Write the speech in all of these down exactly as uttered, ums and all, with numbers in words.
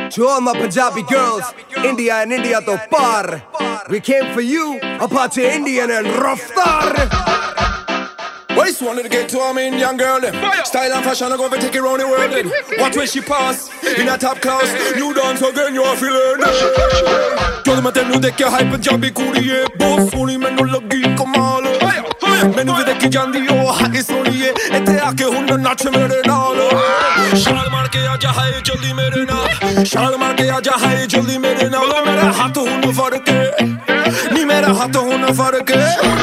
To all my Punjabi girls, India and India to par. We came for you, Apache Indian and Raftar. Well, it's one to get to I'm Indian girl then. Style and fashion, I go for take it round the world then. Watch where she pass, in a top class. You dance again, you're feeling it. Tell them I tell you that you're hype Punjabi kudiye. Boss only men no lagi kamal. Men with the kijandi oh hot is only ye. Ete aake hunna nach mere naal. Shaal maar ke aaja hai jaldi mere naal. Shaal maar ke aaja hai jaldi mere naal. Mera haath hunna far ke. Ni mera haath hunna far ke.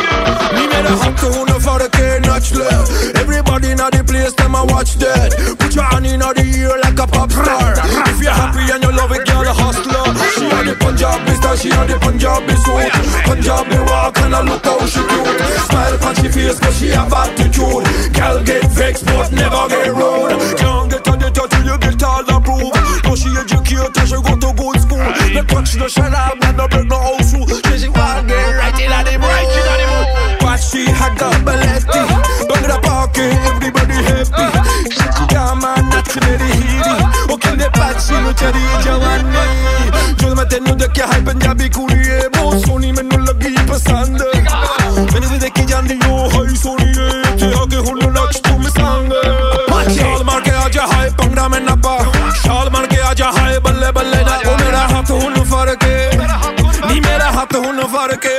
Ni mera haath hunna far ke. Everybody in the place, them a watch that. Put your hand in the ear like a pop star. If you're happy and you love it, girl, a hustler. She on the Punjabi star, she on the Punjabi suit. Punjabi walk and I look how she cute. Smile on she face cause she have attitude. Girl get vexed but never get rude. Can't get on the touch till you get all approved. No she educated, she go to good school. The touch no shut up, and no break no house rule. She want get right in the right in the mood. But she had double lefty. Bangra pocket, everybody happy. Come on, not to let it hit it. Okay, the patchy, no cherry, Giovanni. Jol ma tenu de kya hai Punjabi kudiye. Bo soni menu lagi pasand. Menu de ki jandi yo hai soni ye. Te aage hunna nach tu me sang. Shaal maar ke aaja hai pangra mein na pa. Shaal maar ke aaja hai balle balle na. O mera haath hunna far ke. Ni mera haath hunna far ke.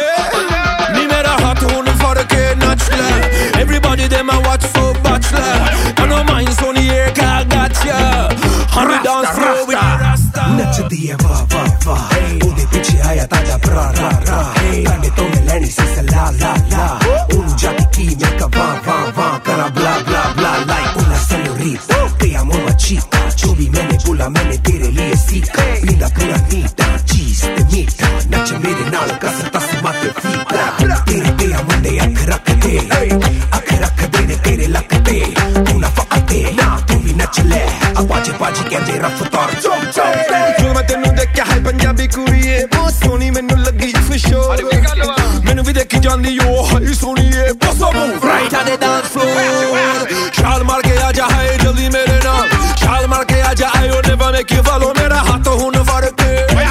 Ni mera haath hunna far ke. Nach le. Everybody them a watch for bachelor. I know mine's on the air, I got ya. Hurry dance floor with the Rasta. नचदी है वाह वाह वाह ओदे पीछे आया ताजा ब्रा रा रा कांडे तो में लैनी से ला ला ला उन जाती की मैं का वाह वाह वाह करा bla bla bla like una señorita te amo machita जो भी मैंने बोला मैंने तेरे लिए सीखा linda pura nita cheese te mita nache मेरे नाल कसरता से माथे फीका तेरे ते amo de अख रख दे अख रख दे ने तेरे लक दे तू ना फकते ना तू भी नच ले अपाचे पाची कहते रफ्तार चम चम जो मैं तेनू देखया है पंजाबी कुड़ीए बहुत सोहनी मैनू लगी for sure मैनू भी देखी जांदी ओ हाई सोहनीए बस move right on the dance floor छाल मार के आजा है जल्दी मेरे नाल छाल मार के आजा I will never make you follow मेरा हाथ हुन फड़ के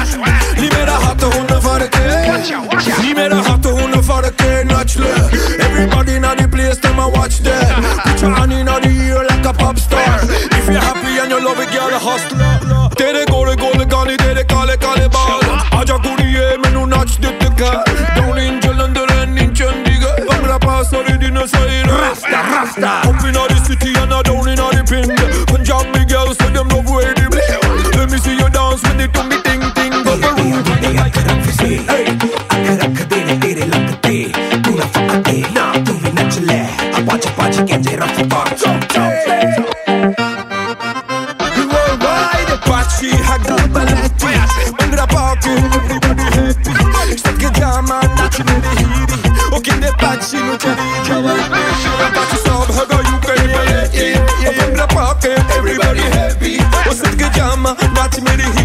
नी मेरा हाथ हुन फड़ के नी मेरा हाथ हुन फड़ के नाच ले everybody in the place them a watch that put your hand in the ear like a pop star if you're happy and you love it girl hustler तेरे गोले गोले गाने तेरे काले काले बाल आजा कुड़िए मैनू नाच दे टिका down in Jalandhar and in Chandigarh Bhangra pass और दिन सही Rasta Rasta up in the city and down in the pin Punjabi girls say them love where they play let me see you dance with the tummy ting ting अख रख से अख रख दे ने तेरे लगते तू ना फकते ना तू भी नच ले अपाचे पाचे कहते रफ्तार चम चम She had double lefty Bangra pocket, everybody happy Sab ke jama, nach mere hiri Okay, the patchy, no cherry, Giovanni Patchy sab haga, you can baleti Bangra pocket, everybody happy Sab ke jama, nach mere hiri